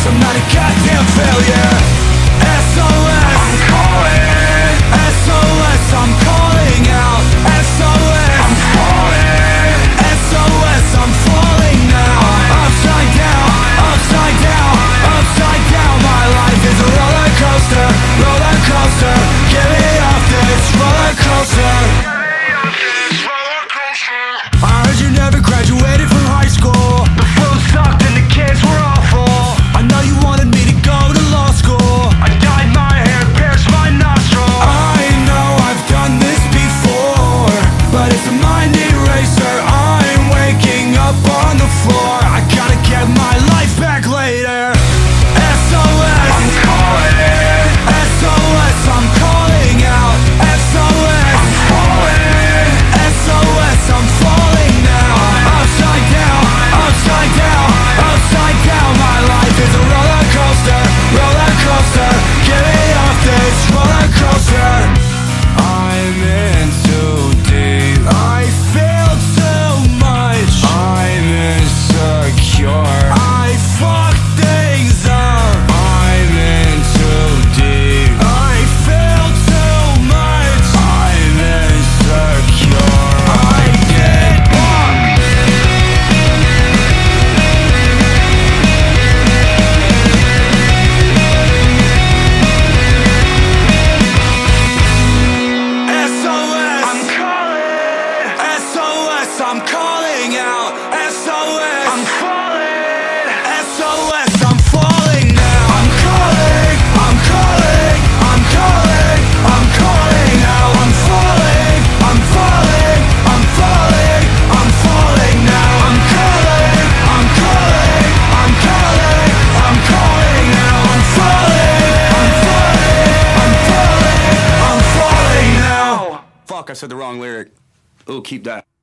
I'm not a goddamn failure. SOS, I'm calling. SOS, I'm calling out. SOS, I'm falling. SOS, I'm falling now. Upside down, upside down, upside down. My life is a roller coaster, roller coaster. Get me off this roller coaster. I heard you never graduated from high school. The food sucked and the kids were awful. I know you wanted me to go to law school. I dyed my hair, pierced my nostril. I know I've done this before, but it's a mind eraser. I'm waking up on the floor. I gotta get my life back later. SOS, I'm calling. SOS, I'm calling out. SOS, I'm falling. SOS, I'm falling now. Upside down, upside down, upside down. My life is a roller coaster, roller coaster. Get me off this roller coaster. I'm in too deep. I feel too much. I'm insecure. I fuck things up. I'm in too deep. I feel too much. I'm insecure. I get fucked. SOS, I'm calling. SOS, I'm calling out. SOS, I'm falling. SOS, I'm falling now. I'm calling. I'm calling. I'm calling. I'm calling out. I'm falling. I'm falling. I'm falling. I'm falling now. I'm calling. I'm calling. I'm calling. I'm calling now. I'm falling. I'm falling. I'm falling. I'm falling now. Fuck, I said the wrong lyric. Ooh, keep that.